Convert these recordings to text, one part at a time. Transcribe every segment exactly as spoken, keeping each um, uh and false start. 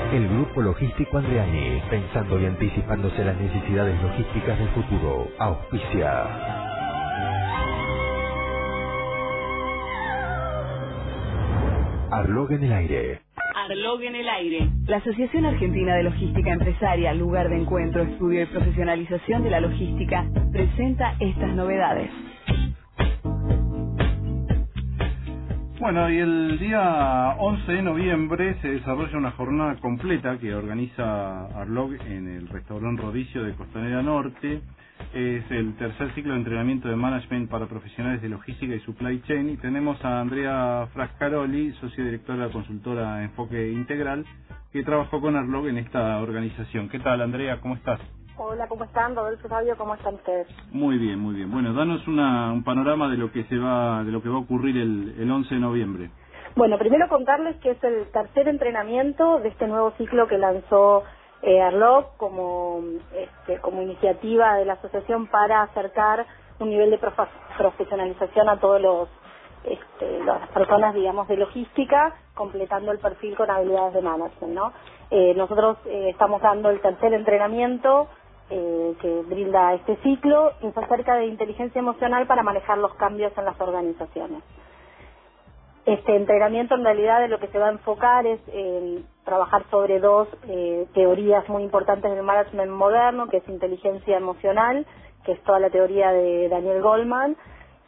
El Grupo Logístico Andreani, pensando y anticipándose a las necesidades logísticas del futuro, auspicia. Arlog en el aire. Arlog en el aire. La Asociación Argentina de Logística Empresaria, lugar de encuentro, estudio y profesionalización de la logística, presenta estas novedades. Bueno, y el día once de noviembre se desarrolla una jornada completa que organiza Arlog en el restaurante Rodicio de Costanera Norte. Es el tercer ciclo de entrenamiento de management para profesionales de logística y supply chain. Y tenemos a Andrea Frascaroli, socia directora de la consultora Enfoque Integral, que trabajó con Arlog en esta organización. ¿Qué tal, Andrea? ¿Cómo estás? Hola, ¿cómo están? Rodolfo, Fabio, ¿cómo están ustedes? Muy bien, muy bien. Bueno, danos una, un panorama de lo que se va, de lo que va a ocurrir el, el once de noviembre. Bueno, primero contarles que es el tercer entrenamiento de este nuevo ciclo que lanzó eh, Arlog como, este, como iniciativa de la asociación para acercar un nivel de profe profesionalización a todos los este, las personas, digamos, de logística, completando el perfil con habilidades de management, ¿no? Eh, nosotros eh, estamos dando el tercer entrenamiento Eh, que brinda este ciclo, y es acerca de inteligencia emocional para manejar los cambios en las organizaciones. Este entrenamiento en realidad de lo que se va a enfocar es en trabajar sobre dos eh, teorías muy importantes del management moderno, que es inteligencia emocional, que es toda la teoría de Daniel Goleman,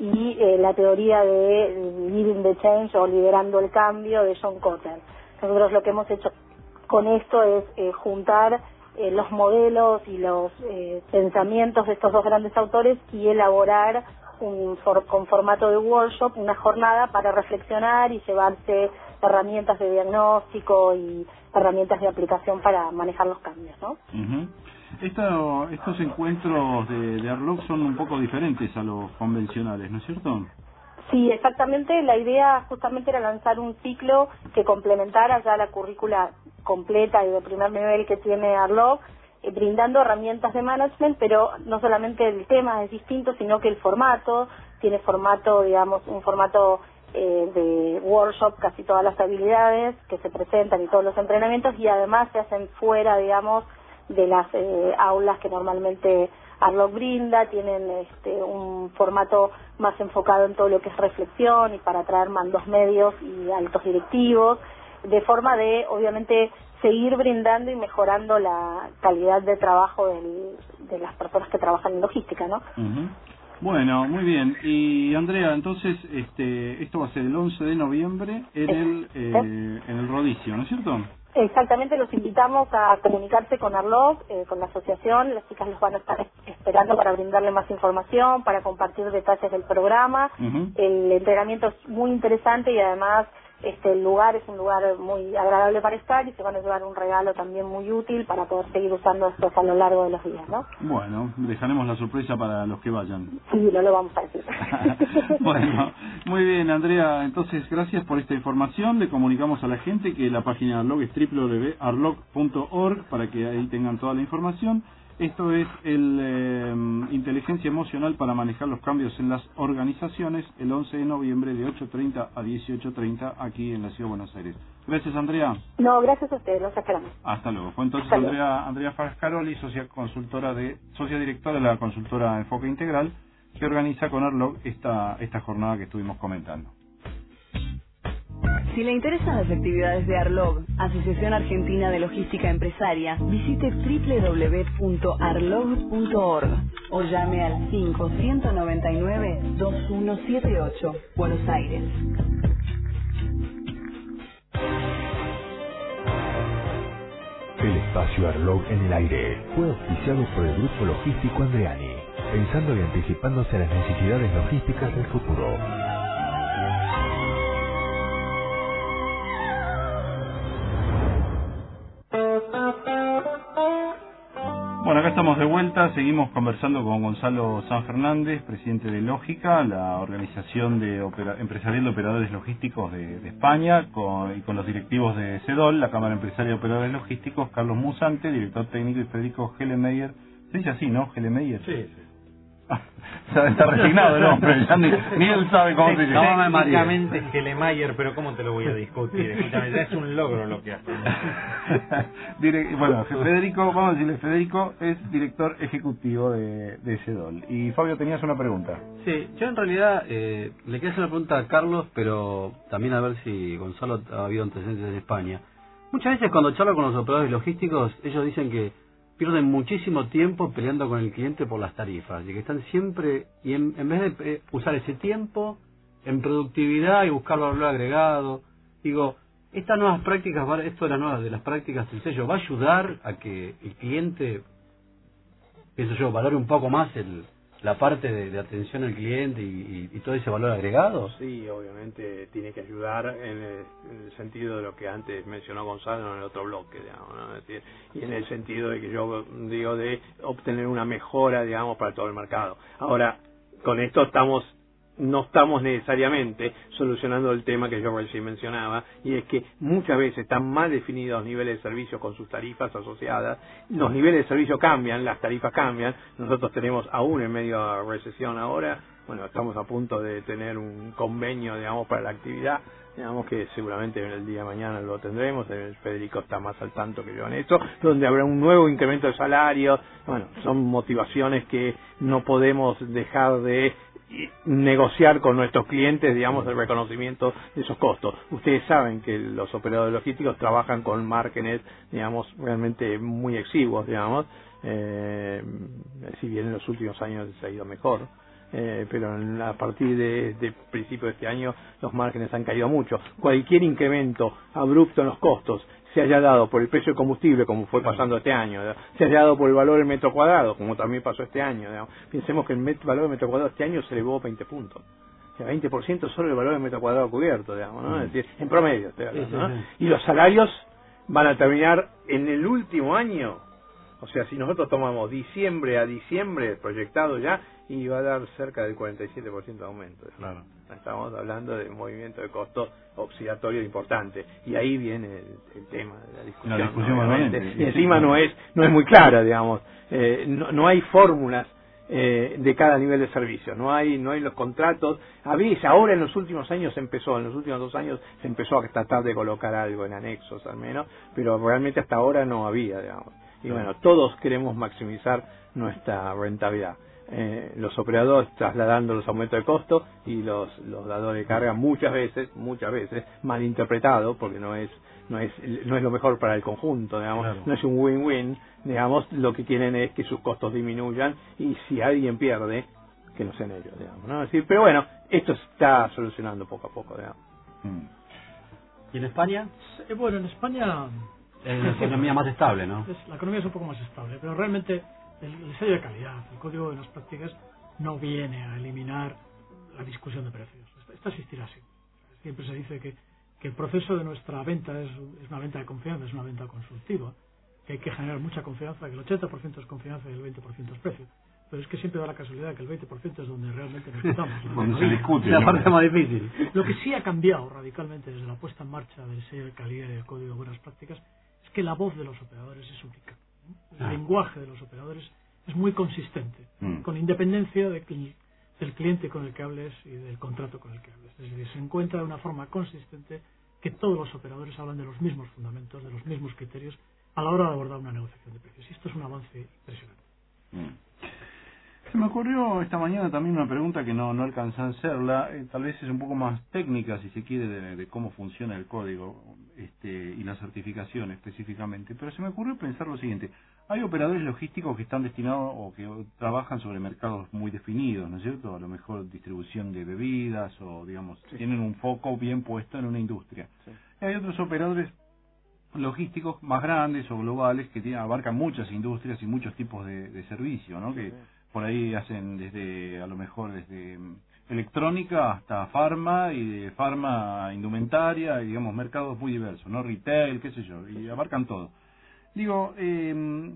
y eh, la teoría de Leading the Change o liderando el cambio de John Kotter. Nosotros lo que hemos hecho con esto es eh, juntar Eh, los modelos y los eh, pensamientos de estos dos grandes autores y elaborar un for, con formato de workshop una jornada para reflexionar y llevarse herramientas de diagnóstico y herramientas de aplicación para manejar los cambios, ¿no? Uh-huh. Esto, estos encuentros de, de Arlog son un poco diferentes a los convencionales, ¿no es cierto? Sí, exactamente. La idea justamente era lanzar un ciclo que complementara ya la currícula completa y de primer nivel que tiene Arlog, eh, brindando herramientas de management, pero no solamente el tema es distinto, sino que el formato, tiene formato, digamos, un formato eh, de workshop, casi todas las habilidades que se presentan y todos los entrenamientos, y además se hacen fuera, digamos, de las eh, aulas que normalmente Arlog brinda, tienen este, un formato más enfocado en todo lo que es reflexión y para atraer mandos medios y altos directivos, de forma de, obviamente, seguir brindando y mejorando la calidad de trabajo del, de las personas que trabajan en logística, ¿no? Uh-huh. Bueno, muy bien. Y Andrea, entonces, este, esto va a ser el once de noviembre en el, eh, en el Rodicio, ¿no es cierto? Exactamente, los invitamos a comunicarse con Arlog, eh, con la asociación. Las chicas los van a estar esperando para brindarle más información, para compartir detalles del programa. Uh-huh. El entrenamiento es muy interesante y además este el lugar es un lugar muy agradable para estar, y se van a llevar un regalo también muy útil para poder seguir usando esto a lo largo de los días, ¿no? Bueno, dejaremos la sorpresa para los que vayan. Sí, no lo vamos a decir. Bueno, muy bien, Andrea. Entonces, gracias por esta información. Le comunicamos a la gente que la página de Arlog es doble u doble u doble u punto arlog punto org para que ahí tengan toda la información. Esto es el eh, inteligencia emocional para manejar los cambios en las organizaciones, el once de noviembre de ocho treinta a dieciocho treinta aquí en la Ciudad de Buenos Aires. Gracias, Andrea. No, gracias a ustedes, los esperamos. Hasta luego. Fue entonces Andrea, Andrea Frascaroli, socia consultora de, socia directora de la consultora Enfoque Integral, que organiza con Arlog esta, esta jornada que estuvimos comentando. Si le interesan las actividades de Arlog, Asociación Argentina de Logística Empresaria, visite doble u doble u doble u punto arlog punto org o llame al cinco, uno nueve nueve, dos uno siete ocho, Buenos Aires. El espacio Arlog en el aire fue auspiciado por el Grupo Logístico Andreani, pensando y anticipándose a las necesidades logísticas del futuro. Bueno, acá estamos de vuelta, seguimos conversando con Gonzalo San Fernández, presidente de Lógica, la organización de opera, empresarial de operadores logísticos de, de España, con, y con los directivos de CEDOL, la Cámara Empresaria de Operadores Logísticos, Carlos Musante, director técnico, y Federico Hellemeyer. Se dice así, ¿no? Hellemeyer. Sí, sí. Ya está resignado el hombre, ya ni, ni él sabe cómo se llama. Técnicamente Gelemayer, pero ¿cómo te lo voy a discutir? Escúchame, ya es un logro lo que hace. Dire, bueno, Federico, vamos a decirle, Federico es director ejecutivo de, de CEDOL. Y Fabio, tenías una pregunta. Sí, yo en realidad eh, le quería hacer una pregunta a Carlos, pero también a ver si Gonzalo ha habido antecedentes en España. Muchas veces cuando charlo con los operadores logísticos, ellos dicen que pierden muchísimo tiempo peleando con el cliente por las tarifas y que están siempre, y en, en vez de eh, usar ese tiempo en productividad y buscar valor agregado, digo, estas nuevas prácticas, esto de las nuevas de las prácticas del sello, ¿va a ayudar a que el cliente, pienso yo, valore un poco más el la parte de, de atención al cliente y, y, y todo ese valor agregado? Sí, obviamente tiene que ayudar en el, en el sentido de lo que antes mencionó Gonzalo en el otro bloque, digamos, ¿no? Es decir, y en el sentido de que yo digo de obtener una mejora, digamos, para todo el mercado. Ahora, con esto estamos no estamos necesariamente solucionando el tema que yo recién mencionaba, y es que muchas veces están mal definidos los niveles de servicio con sus tarifas asociadas. Los niveles de servicio cambian, las tarifas cambian. Nosotros tenemos, aún en medio de recesión ahora, bueno, estamos a punto de tener un convenio, digamos, para la actividad, digamos que seguramente en el día de mañana lo tendremos. El Federico está más al tanto que yo en esto, donde habrá un nuevo incremento de salarios. Bueno, son motivaciones que no podemos dejar de negociar con nuestros clientes, digamos, el reconocimiento de esos costos. Ustedes saben que los operadores logísticos trabajan con márgenes, digamos, realmente muy exiguos, digamos, eh, si bien en los últimos años se ha ido mejor, eh, pero en, a partir de, de principio de este año los márgenes han caído mucho. Cualquier incremento abrupto en los costos, se haya dado por el precio del combustible, como fue pasando este año, ¿verdad? Se haya dado por el valor del metro cuadrado, como también pasó este año, ¿verdad? Pensemos que el met- valor del metro cuadrado este año se elevó veinte puntos. O sea, veinte por ciento solo el valor del metro cuadrado cubierto, digamos, ¿no? Es decir, en promedio, estoy hablando, ¿no? Y los salarios van a terminar en el último año. O sea, si nosotros tomamos diciembre a diciembre proyectado ya, y va a dar cerca del cuarenta y siete por ciento de aumento. Claro. Estamos hablando de un movimiento de costo oxidatorio importante, y ahí viene el, el tema de la discusión. La discusión, ¿no? Y encima no es no es muy clara, digamos, eh, no, no hay fórmulas eh, de cada nivel de servicio, no hay no hay los contratos. A veces ahora en los últimos años se empezó, en los últimos dos años se empezó a tratar de colocar algo en anexos al menos, pero realmente hasta ahora no había, digamos. Y bueno, todos queremos maximizar nuestra rentabilidad. Eh, los operadores trasladando los aumentos de costo, y los los dadores de carga muchas veces, muchas veces malinterpretado, porque no es no es no es lo mejor para el conjunto, digamos, claro. No es un win-win, digamos, lo que quieren es que sus costos disminuyan, y si alguien pierde, que no sean ellos, digamos, ¿no? Es decir, pero bueno, esto se está solucionando poco a poco, digamos. ¿Y en España? Eh, bueno, en España es una economía más estable, ¿no? Es, la economía es un poco más estable, pero realmente el, el sello de calidad, el código de buenas prácticas, no viene a eliminar la discusión de precios. Esta, esta existirá así. Siempre se dice que, que el proceso de nuestra venta es, es una venta de confianza, es una venta consultiva, que hay que generar mucha confianza, que el ochenta por ciento es confianza y el veinte por ciento es precio. Pero es que siempre da la casualidad que el veinte por ciento es donde realmente nos quitamos. Cuando se discute, la parte más difícil. Lo que sí ha cambiado radicalmente desde la puesta en marcha del sello de calidad y del código de buenas prácticas es que la voz de los operadores es única. El ah. lenguaje de los operadores es muy consistente, mm. con independencia de que, del cliente con el que hables y del contrato con el que hables. Es decir, se encuentra de una forma consistente que todos los operadores hablan de los mismos fundamentos, de los mismos criterios a la hora de abordar una negociación de precios. Y esto es un avance impresionante. Mm. Se me ocurrió esta mañana también una pregunta que no, no alcanzé a hacerla, eh, tal vez es un poco más técnica, si se quiere, de, de cómo funciona el código este, y la certificación específicamente, pero se me ocurrió pensar lo siguiente: hay operadores logísticos que están destinados o que trabajan sobre mercados muy definidos, ¿no es cierto? A lo mejor distribución de bebidas o, digamos, sí. tienen un foco bien puesto en una industria. Sí. Y hay otros operadores logísticos más grandes o globales que tienen, abarcan muchas industrias y muchos tipos de, de servicio, ¿no? Que sí. por ahí hacen desde, a lo mejor desde electrónica hasta farma, y de farma indumentaria, y digamos mercados muy diversos, ¿no? Retail, qué sé yo, y abarcan todo. Digo, eh,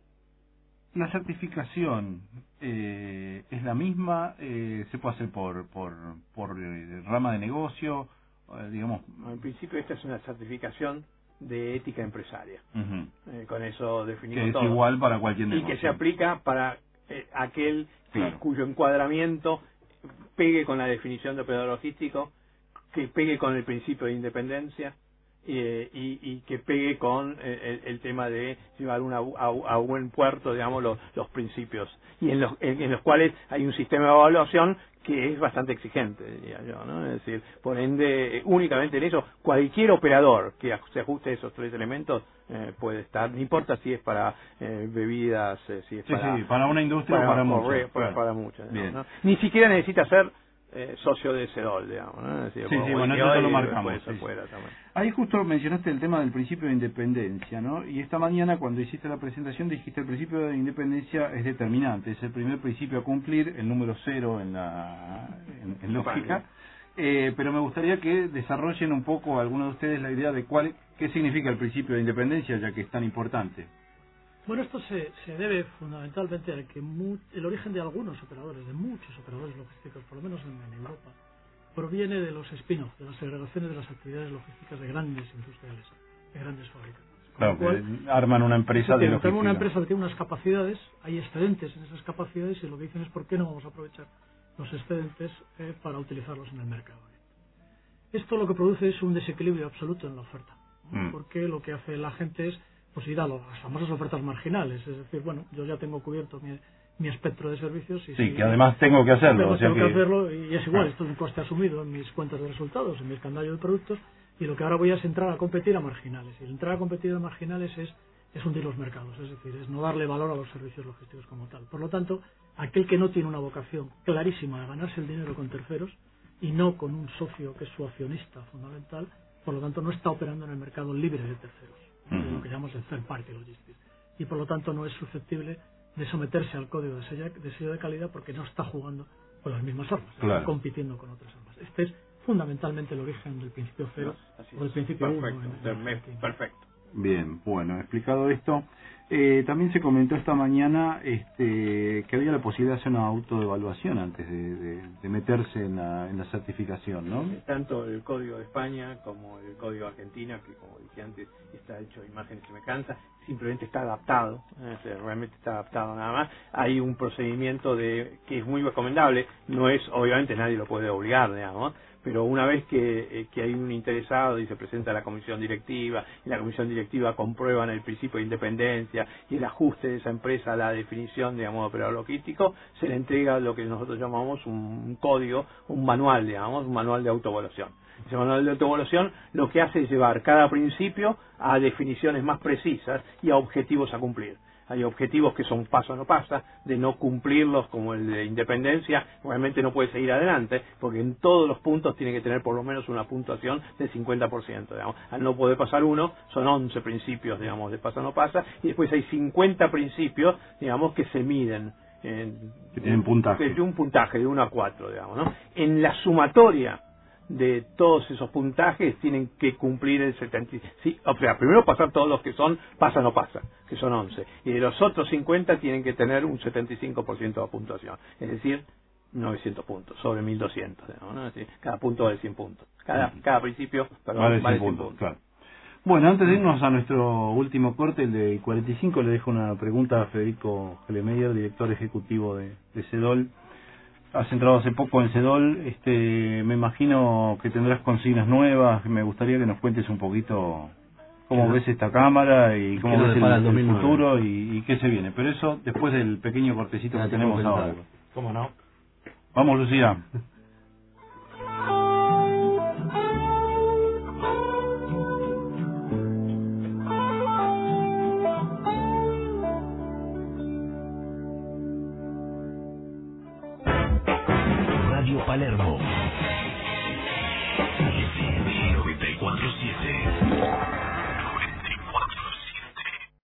la certificación eh, es la misma, eh, se puede hacer por por por eh, rama de negocio, eh, digamos. En principio esta es una certificación de ética empresaria. Uh-huh. Eh, con eso definimos que es todo. igual para cualquier negocio. Y que se aplica para eh, aquel Claro. cuyo encuadramiento pegue con la definición de operador logístico, que pegue con el principio de independencia eh, y, y que pegue con eh, el, el tema de llevar una, a, a buen puerto, digamos, los, los principios, y en los, en, en los cuales hay un sistema de evaluación que es bastante exigente, diría yo, ¿no? Es decir, por ende, únicamente en eso, cualquier operador que se ajuste a esos tres elementos eh, puede estar, no importa si es para eh, bebidas, eh, si es Sí, para... sí, para una industria o para correr, muchas. para, Claro. para muchas, Bien. ¿no? Ni siquiera necesita ser eh, socio de CEDOL, digamos, ¿no? Es decir, Sí, sí, bueno, hoy- eso ya hoy lo marcamos. puede ser sí, sí. fuera también. Ahí justo mencionaste el tema del principio de independencia, ¿no? Y esta mañana cuando hiciste la presentación dijiste el principio de independencia es determinante, es el primer principio a cumplir, el número cero en la en, en lógica. Eh, pero me gustaría que desarrollen un poco algunos de ustedes la idea de cuál qué significa el principio de independencia, ya que es tan importante. Bueno, esto se, se debe fundamentalmente a que mu el origen de algunos operadores, de muchos operadores logísticos, por lo menos en, en Europa, proviene de los spin-off, de las segregaciones de las actividades logísticas de grandes industriales, de grandes fabricantes. Con Claro, lo cual, que arman una empresa de logística. tenemos una empresa que tiene unas capacidades, hay excedentes en esas capacidades y lo que dicen es por qué no vamos a aprovechar los excedentes eh, para utilizarlos en el mercado. Esto lo que produce es un desequilibrio absoluto en la oferta, ¿no? Mm. Porque lo que hace la gente es pues ir a las famosas ofertas marginales, es decir, bueno, yo ya tengo cubierto mi, mi espectro de servicios y Sí, si- que además tengo que hacerlo. tengo, O sea tengo que que... hacerlo y es igual, Ah. esto es un coste asumido en mis cuentas de resultados, en mi escandallo de productos, y lo que ahora voy a es entrar a competir a marginales, y el entrar a competir a marginales es, es hundir los mercados, es decir, es no darle valor a los servicios logísticos como tal. Por lo tanto, aquel que no tiene una vocación clarísima de ganarse el dinero con terceros y no con un socio que es su accionista fundamental, por lo tanto no está operando en el mercado libre de terceros, Uh-huh. lo que llamamos el third party logistics, y por lo tanto no es susceptible de someterse al código de sello de, sello de calidad porque no está jugando con las mismas armas, Claro. está compitiendo con otras armas. Este es fundamentalmente el origen del principio cero Así o del es. principio uno. Perfecto, en- en- me- perfecto. Bien, bueno, explicado esto, eh, también se comentó esta mañana este, que había la posibilidad de hacer una autoevaluación antes de, de, de meterse en la, en la certificación, ¿no? Tanto el código de España como el código de Argentina, que como dije antes está hecho de imagen y semejanza, simplemente está adaptado, eh, o sea, realmente está adaptado nada más. Hay un procedimiento de que es muy recomendable, no es, obviamente nadie lo puede obligar, digamos, pero una vez que, eh, que hay un interesado y se presenta a la comisión directiva, y la comisión directiva comprueban el principio de independencia y el ajuste de esa empresa a la definición, digamos, de operador logístico, se le entrega lo que nosotros llamamos un código, un manual, digamos, un manual de autoevaluación. Ese manual de autoevaluación lo que hace es llevar cada principio a definiciones más precisas y a objetivos a cumplir. Hay objetivos que son paso a no pasa, de no cumplirlos, como el de independencia, realmente no puede seguir adelante, porque en todos los puntos tiene que tener por lo menos una puntuación del cincuenta por ciento, digamos. Al no poder pasar uno, son once principios, digamos, de pasa o no pasa, y después hay cincuenta principios, digamos, que se miden. En, Que tienen puntaje. De un puntaje de uno a cuatro, digamos, ¿no? En la sumatoria de todos esos puntajes tienen que cumplir el setenta y cinco, sí, o sea, primero pasar todos los que son pasa o no pasa, que son once, y de los otros cincuenta tienen que tener un setenta y cinco por ciento de puntuación, es decir, novecientos puntos sobre mil doscientos, digamos, ¿no? Es decir, cada punto vale cien puntos, cada, cada principio, perdón, Vale vale, cien cien puntos, puntos. claro. Bueno, antes de irnos a nuestro último corte, el de cuarenta y cinco, le dejo una pregunta a Federico Helemeyer, director ejecutivo de, de CEDOL. Has entrado hace poco en CEDOL, este, me imagino que tendrás consignas nuevas. Me gustaría que nos cuentes un poquito cómo ¿Qué ves esta cámara y cómo qué nos ves el, depara el el dos mil nueve? futuro y, y qué se viene. Pero eso después del pequeño cortecito Ya que te tenemos puedo ahora. pensar. ¿Cómo no? Vamos, Lucía. Radio Palermo.